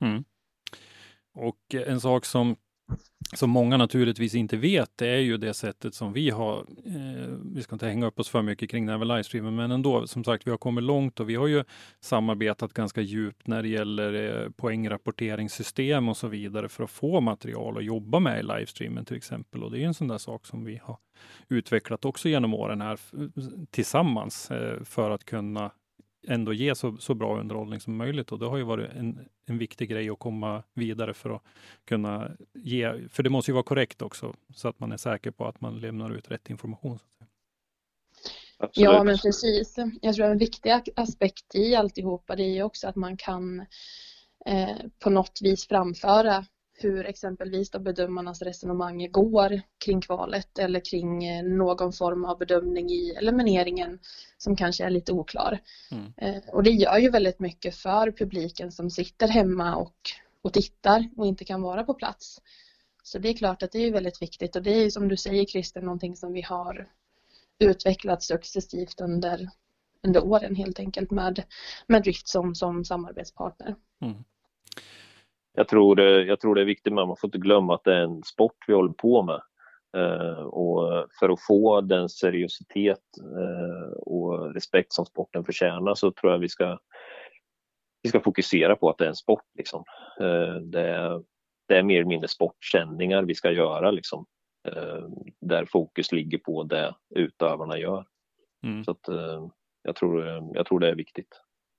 Och en sak som många naturligtvis inte vet, det är ju det sättet som vi har, vi ska inte hänga upp oss för mycket kring den här livestreamen, men ändå, som sagt, vi har kommit långt och vi har ju samarbetat ganska djupt när det gäller poängrapporteringssystem och så vidare för att få material att jobba med i livestreamen till exempel. Och det är en sån där sak som vi har utvecklat också genom åren här tillsammans för att kunna ändå ge så bra underhållning som möjligt, och det har ju varit en viktig grej att komma vidare för att kunna ge, för det måste ju vara korrekt också så att man är säker på att man lämnar ut rätt information. Absolut. Ja, men precis. Jag tror en viktig aspekt i alltihopa, det är ju också att man kan på något vis framföra hur exempelvis då bedömarnas resonemang går kring kvalet eller kring någon form av bedömning i elimineringen som kanske är lite oklar. Och det gör ju väldigt mycket för publiken som sitter hemma och tittar och inte kan vara på plats. Så det är klart att det är väldigt viktigt, och det är som du säger, Christer, någonting som vi har utvecklat successivt under åren helt enkelt med Drift som samarbetspartner. Jag tror det är viktigt, men man får inte glömma att det är en sport vi håller på med. Och för att få den seriositet och respekt som sporten förtjänar, så tror jag vi ska fokusera på att det är en sport. Liksom. Det är mer eller mindre sportsändningar vi ska göra. Liksom. Där fokus ligger på det utövarna gör. Så att, jag tror det är viktigt.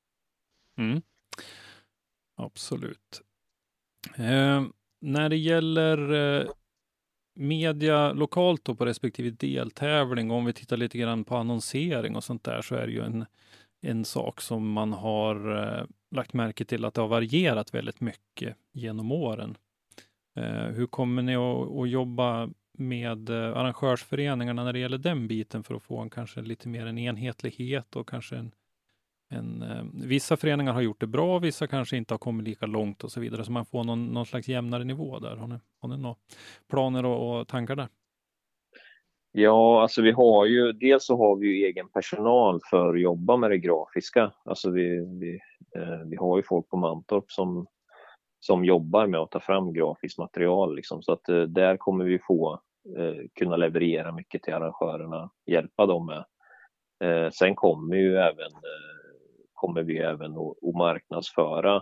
Absolut. När det gäller media lokalt då på respektive deltävling, om vi tittar lite grann på annonsering och sånt där, så är det ju en sak som man har lagt märke till att det har varierat väldigt mycket genom åren. Hur kommer ni att jobba med arrangörsföreningarna när det gäller den biten för att få kanske lite mer en enhetlighet och kanske vissa föreningar har gjort det bra, vissa kanske inte har kommit lika långt och så vidare, så man får någon slags jämnare nivå där. Har ni några planer och tankar där? Ja, alltså dels så har vi ju egen personal för att jobba med det grafiska. Alltså vi har ju folk på Mantorp som jobbar med att ta fram grafiskt material liksom, så att där kommer vi få kunna leverera mycket till arrangörerna, hjälpa dem med. Sen kommer vi även att marknadsföra.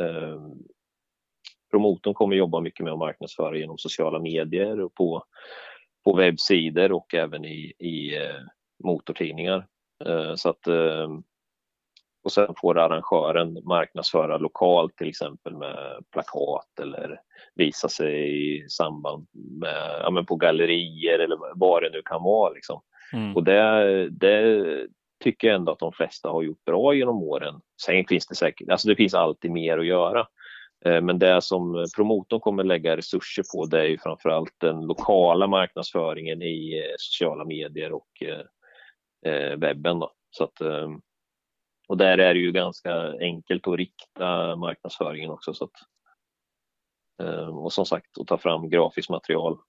Promotorn kommer jobba mycket med att marknadsföra genom sociala medier och på webbsidor och även i motortidningar. Så att, och sen får arrangören marknadsföra lokalt, till exempel med plakat eller visa sig i samband med på gallerier eller vad det nu kan vara liksom. Och det tycker jag ändå att de flesta har gjort bra genom åren. Sen finns det säkert, alltså det finns alltid mer att göra. Men det som promotorn kommer lägga resurser på, det är ju framförallt den lokala marknadsföringen i sociala medier och webben då. Så att, och där är det ju ganska enkelt att rikta marknadsföringen också. Så att, och som sagt, att ta fram grafiskt material.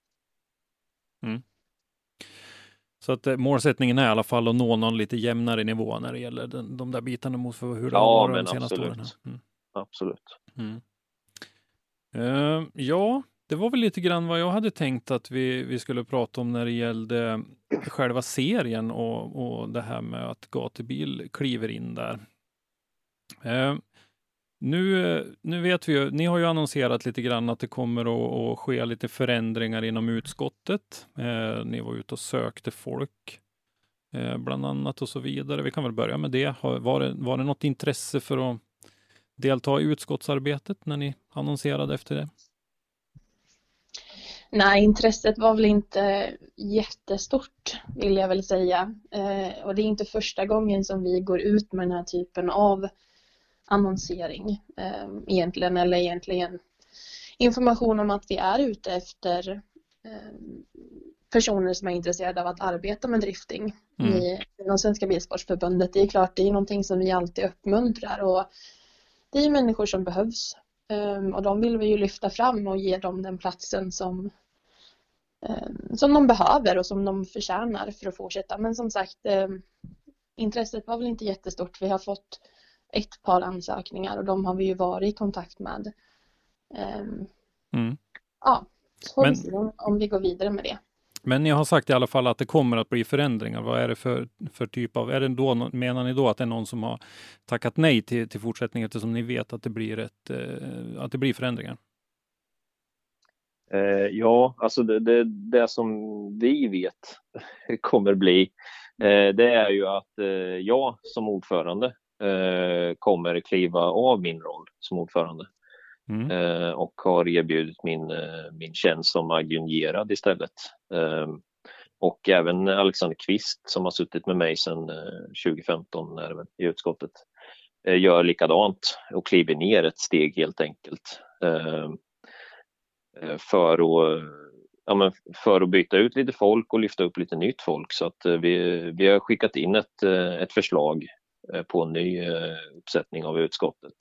Så att målsättningen är i alla fall att nå någon lite jämnare nivå när det gäller de där bitarna mot hur det har varit de senaste åren. Absolut. Ja, det var väl lite grann vad jag hade tänkt att vi skulle prata om när det gällde själva serien och det här med att gatubil kliver in där. Nu vet vi ju, ni har ju annonserat lite grann att det kommer att ske lite förändringar inom utskottet. Ni var ute och sökte folk bland annat och så vidare. Vi kan väl börja med det. Var det något intresse för att delta i utskottsarbetet när ni annonserade efter det? Nej, intresset var väl inte jättestort, vill jag väl säga. Och det är inte första gången som vi går ut med den här typen av annonsering egentligen information om att vi är ute efter personer som är intresserade av att arbeta med drifting inom Svenska Bilsportförbundet. Det är klart, det är någonting som vi alltid uppmuntrar, och det är människor som behövs, och de vill vi ju lyfta fram och ge dem den platsen som de behöver och som de förtjänar för att fortsätta. Men som sagt, intresset var väl inte jättestort. Vi har fått ett par ansökningar och de har vi ju varit i kontakt med. Ja, så får vi se om vi går vidare med det. Men ni har sagt i alla fall att det kommer att bli förändringar. Vad är det för typ av... menar ni då att det är någon som har tackat nej till fortsättningen, eftersom ni vet att det blir förändringar? Ja, alltså det som vi vet kommer bli, det är ju att jag som ordförande kommer kliva av min roll som ordförande. Och har erbjudit min tjänst som adjungerad istället. Och även Alexander Kvist, som har suttit med mig sedan 2015 i utskottet, gör likadant och kliver ner ett steg helt enkelt. För att byta ut lite folk och lyfta upp lite nytt folk. Så att vi har skickat in ett förslag på en ny uppsättning av utskottet.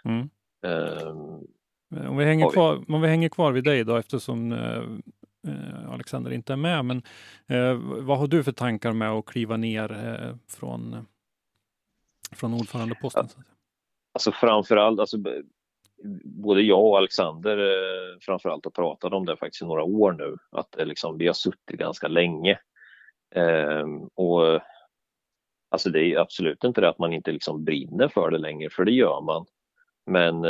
Om vi hänger kvar vid dig då, eftersom Alexander inte är med, men vad har du för tankar med att kliva ner från ordförandeposten? Alltså framförallt, både jag och Alexander framförallt har pratat om det faktiskt i några år nu, att vi har suttit ganska länge, och alltså det är absolut inte det att man inte brinner för det längre, för det gör man, men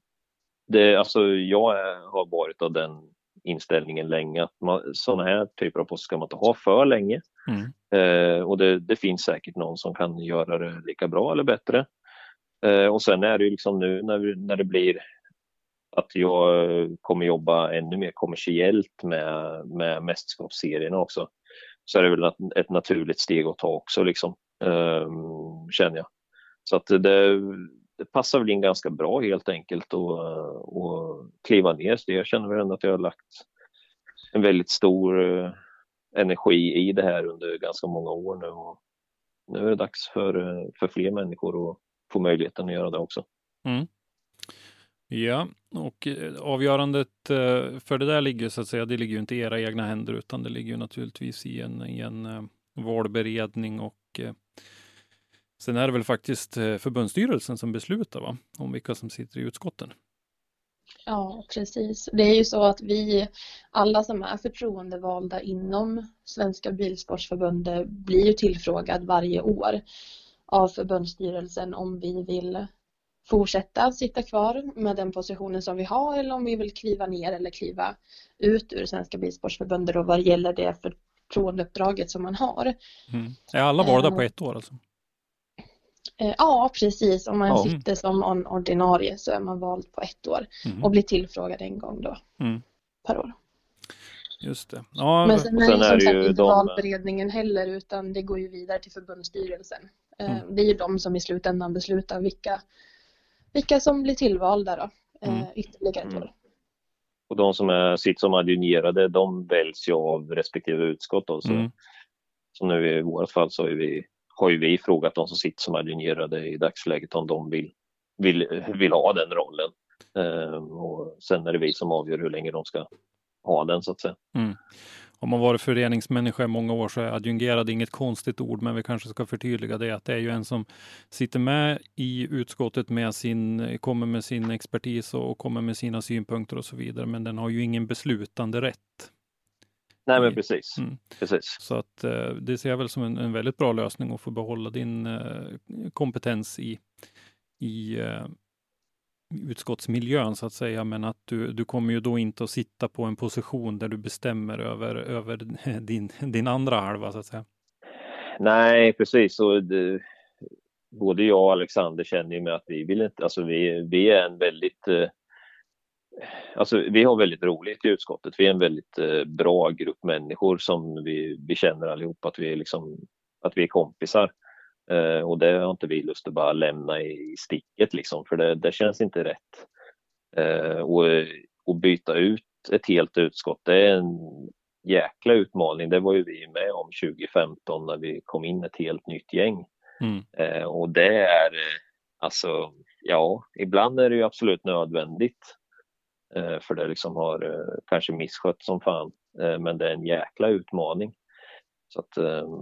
jag har varit av den inställningen länge att sådana här typer av poster ska man inte ha för länge. Och det finns säkert någon som kan göra det lika bra eller bättre. Och sen är det ju nu när det blir att jag kommer jobba ännu mer kommersiellt med mästerskapsserierna också, så är det väl ett naturligt steg att ta också känner jag. Så att det passar väl in ganska bra helt enkelt och kliva ner. Så jag känner väl ändå att jag har lagt en väldigt stor energi i det här under ganska många år nu, och nu är det dags för fler människor att få möjligheten att göra det också. Ja, och avgörandet för det där ligger så att säga, det ligger ju inte i era egna händer, utan det ligger ju naturligtvis i en valberedning, och sen är det väl faktiskt förbundsstyrelsen som beslutar om vilka som sitter i utskotten. Ja, precis. Det är ju så att vi alla som är förtroendevalda inom Svenska Bilsportförbundet blir ju tillfrågad varje år av förbundsstyrelsen om vi vill fortsätta sitta kvar med den positionen som vi har, eller om vi vill kliva ner eller kliva ut ur Svenska Bilsportförbundet, och vad gäller det förtroendeuppdraget som man har. Är alla valda på ett år alltså? Ja, precis. Om man sitter som ordinarie så är man vald på ett år och blir tillfrågad en gång då per år. Just det. Ja, men sen är det som sagt inte valberedningen heller, utan det går ju vidare till förbundsstyrelsen. Det är ju de som i slutändan beslutar vilka som blir tillvalda då, ytterligare ett år. Och de som sitter som adjungerade, de väljs ju av respektive utskott då, så nu i vårt fall så har ju vi frågat de som sitter som adjungerade i dagsläget om de vill ha den rollen. Och sen är det vi som avgör hur länge de ska ha den, så att säga. Om man varit föreningsmänniska i många år så är adjungerad inget konstigt ord, men vi kanske ska förtydliga det, att det är ju en som sitter med i utskottet kommer med sin expertis och kommer med sina synpunkter och så vidare, men den har ju ingen beslutande rätt. Nej, men precis. Precis. Så att det ser jag väl som en väldigt bra lösning att få behålla din kompetens i utskottsmiljön så att säga, men att du kommer ju då inte att sitta på en position där du bestämmer över din andra halva så att säga. Nej, precis. Och både jag och Alexander känner ju med att vi vill inte, alltså vi är en väldigt vi har väldigt roligt i utskottet. Vi är en väldigt bra grupp människor som vi känner allihop att vi är kompisar. Och det har inte vi lust att bara lämna i sticket för det känns inte rätt. Och byta ut ett helt utskott. Det är en jäkla utmaning. Det var ju vi med om 2015 när vi kom in ett helt nytt gäng. Och det är alltså, ja, ibland är det ju absolut nödvändigt. För det liksom har kanske misskött som fan. Men det är en jäkla utmaning. Så att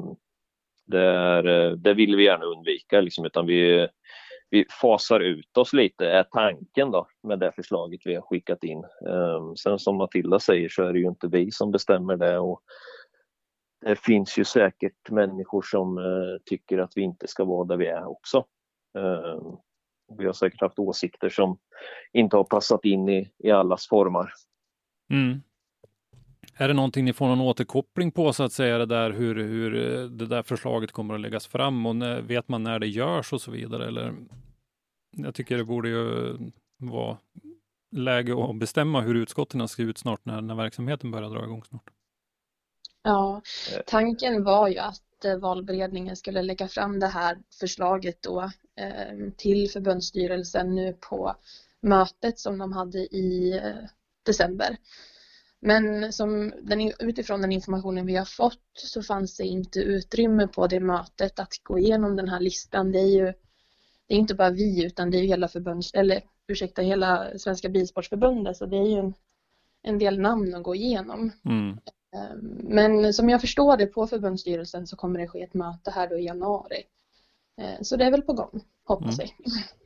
det vill vi gärna undvika liksom, utan vi fasar ut oss lite, är tanken då med det förslaget vi har skickat in. Sen som Matilda säger så är det ju inte vi som bestämmer det, och det finns ju säkert människor som tycker att vi inte ska vara där vi är också. Vi har säkert haft åsikter som inte har passat in i allas formar. Är det någonting ni får någon återkoppling på, så att säga, det där, hur det där förslaget kommer att läggas fram, och vet man när det görs och så vidare? Eller jag tycker det borde ju vara läge att bestämma hur utskotten ska ut snart när verksamheten börjar dra igång snart. Ja, tanken var ju att valberedningen skulle lägga fram det här förslaget då till förbundsstyrelsen nu på mötet som de hade i december. Men utifrån den informationen vi har fått så fanns det inte utrymme på det mötet att gå igenom den här listan. Det är inte bara vi, utan det är ju hela Svenska Bilsportsförbundet, så det är ju en del namn att gå igenom. Men som jag förstår det på förbundsstyrelsen så kommer det ske ett möte här då i januari. Så det är väl på gång, hoppas vi.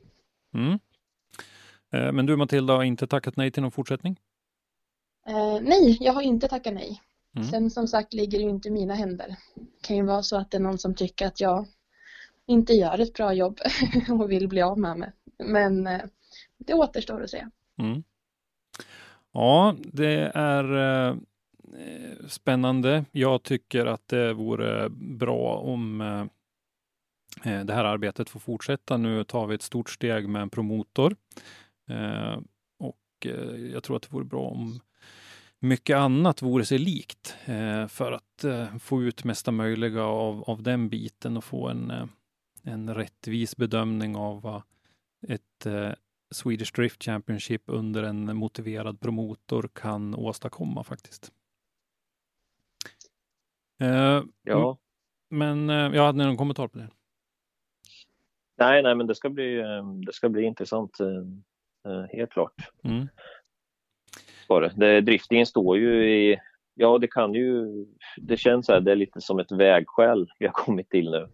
Men du, Matilda, har inte tackat nej till någon fortsättning? Nej, jag har inte tackat nej. Sen som sagt ligger det ju inte i mina händer. Det kan ju vara så att det är någon som tycker att jag inte gör ett bra jobb och vill bli av med mig. Men det återstår att se. Ja, det är spännande. Jag tycker att det vore bra om det här arbetet får fortsätta. Nu tar vi ett stort steg med en promotor. Och jag tror att det vore bra om mycket annat vore sig likt för att få ut mesta möjliga av den biten och få en rättvis bedömning av vad ett Swedish Drift Championship under en motiverad promotor kan åstadkomma faktiskt. Ja. Men jag hade någon kommentar på det. Nej, men det ska bli intressant, helt klart. Driftingen står ju i, ja, det känns så här, det är lite som ett vägskäl vi har kommit till nu.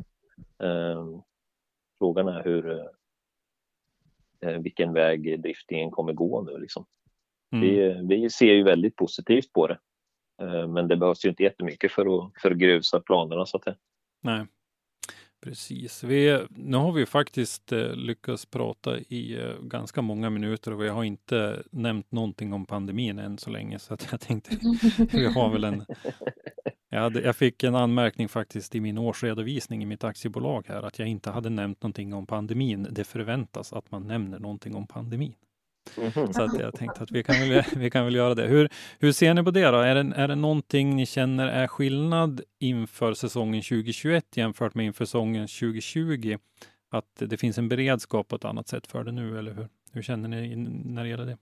Frågan är vilken väg driftingen kommer gå nu liksom. Vi ser ju väldigt positivt på det. Men det behövs ju inte jättemycket för att grusa planerna så att det. Nej. Precis. Nu har vi faktiskt lyckats prata i ganska många minuter och vi har inte nämnt någonting om pandemin än så länge, så att jag tänkte vi har väl jag fick en anmärkning faktiskt i min årsredovisning i mitt aktiebolag här att jag inte hade nämnt någonting om pandemin. Det förväntas att man nämner någonting om pandemin. Så att jag tänkte att vi kan väl göra det. Hur ser ni på det då? Är det någonting ni känner är skillnad inför säsongen 2021 jämfört med inför säsongen 2020? Att det finns en beredskap på ett annat sätt för det nu, eller hur känner ni när det gäller det?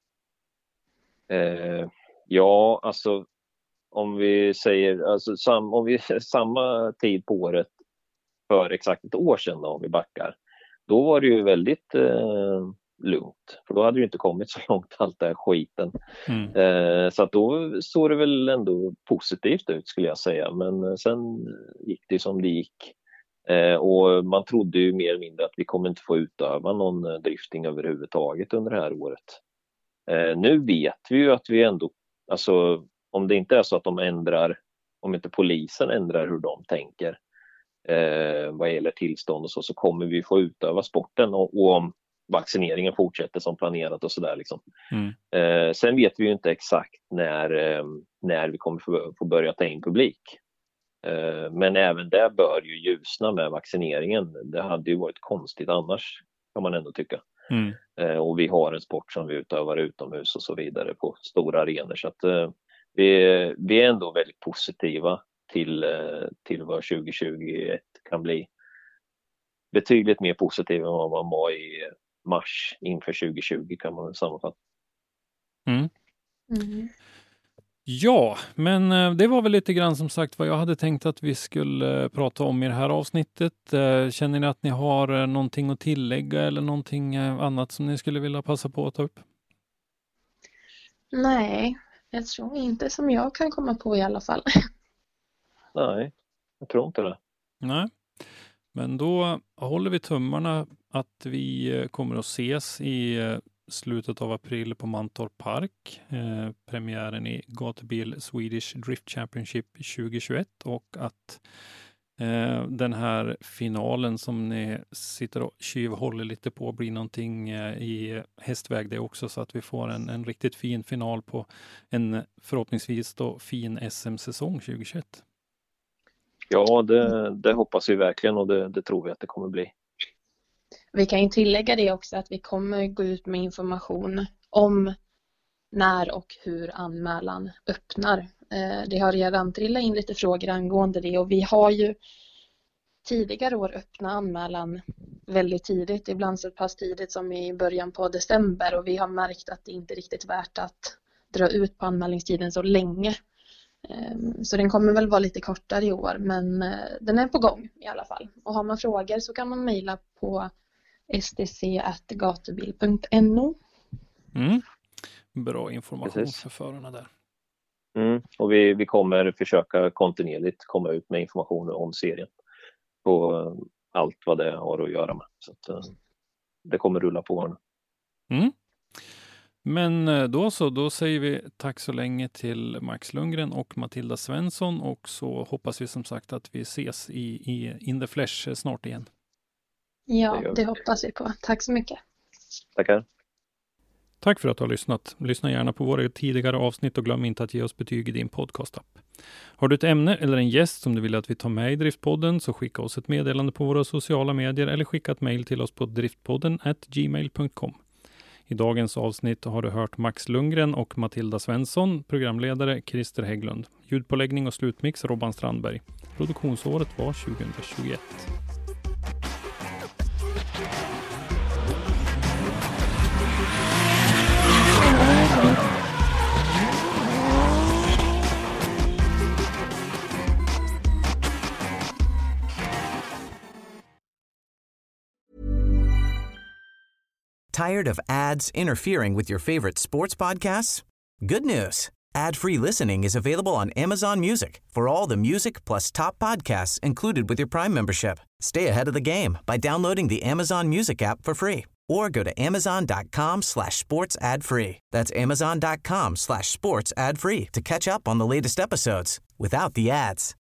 Ja, alltså om vi säger om vi samma tid på året för exakt ett år sedan då, om vi backar, då var det ju väldigt lugnt, för då hade det inte kommit så långt allt det här skiten. Så att då såg det väl ändå positivt ut skulle jag säga, men sen gick det som det gick. Och man trodde ju mer eller mindre att vi kommer inte få utöva någon drifting överhuvudtaget under det här året. Nu vet vi ju att vi ändå, alltså om det inte är så att de ändrar, om inte polisen ändrar hur de tänker vad gäller tillstånd och så kommer vi få utöva sporten och om vaccineringen fortsätter som planerat och sådär liksom. Sen vet vi ju inte exakt när vi kommer få börja ta in publik. Men även där bör ju ljusna med vaccineringen. Det hade ju varit konstigt annars, kan man ändå tycka. Och vi har en sport som vi utövar utomhus och så vidare på stora arenor, så att vi är ändå väldigt positiva till vad 2021 kan bli. Betydligt mer positiva än vad man var i mars inför 2020, kan man sammanfatta. Ja, men det var väl lite grann som sagt vad jag hade tänkt att vi skulle prata om i det här avsnittet. Känner ni att ni har någonting att tillägga eller någonting annat som ni skulle vilja passa på att ta upp? Nej, jag tror inte som jag kan komma på i alla fall. Nej, jag tror inte det. Nej, men då håller vi tummarna att vi kommer att ses i slutet av april på Mantorp Park. Premiären i Gatubil Swedish Drift Championship 2021 och att den här finalen som ni sitter och tjuvhåller lite på blir någonting i hästväg det också, så att vi får en riktigt fin final på en förhoppningsvis då fin SM-säsong 2021. Ja, det hoppas vi verkligen och det tror vi att det kommer bli. Vi kan ju tillägga det också att vi kommer gå ut med information om när och hur anmälan öppnar. Det har redan trillat in lite frågor angående det och vi har ju tidigare år öppnat anmälan väldigt tidigt, ibland så pass tidigt som i början på december, och vi har märkt att det inte är riktigt värt att dra ut på anmälningstiden så länge. Så den kommer väl vara lite kortare i år, men den är på gång i alla fall. Och har man frågor så kan man mejla på stc@gatubil.no. Bra information för förarna där. Och vi kommer försöka kontinuerligt komma ut med information om serien på allt vad det har att göra med. Så att det kommer rulla på nu. Men då säger vi tack så länge till Max Lundgren och Matilda Svensson, och så hoppas vi som sagt att vi ses i In the Flesh snart igen. Ja, det hoppas vi på. Tack så mycket. Tackar. Tack för att du har lyssnat. Lyssna gärna på våra tidigare avsnitt och glöm inte att ge oss betyg i din podcastapp. Har du ett ämne eller en gäst som du vill att vi tar med i Driftpodden, så skicka oss ett meddelande på våra sociala medier eller skicka ett mejl till oss på driftpodden@gmail.com. I dagens avsnitt har du hört Max Lundgren och Matilda Svensson, programledare Christer Hägglund, ljudpåläggning och slutmix Robban Strandberg. Produktionsåret var 2021. Tired of ads interfering with your favorite sports podcasts? Good news. Ad-free listening is available on Amazon Music for all the music plus top podcasts included with your Prime membership. Stay ahead of the game by downloading the Amazon Music app for free or go to amazon.com/sports ad free. That's amazon.com/sports ad free to catch up on the latest episodes without the ads.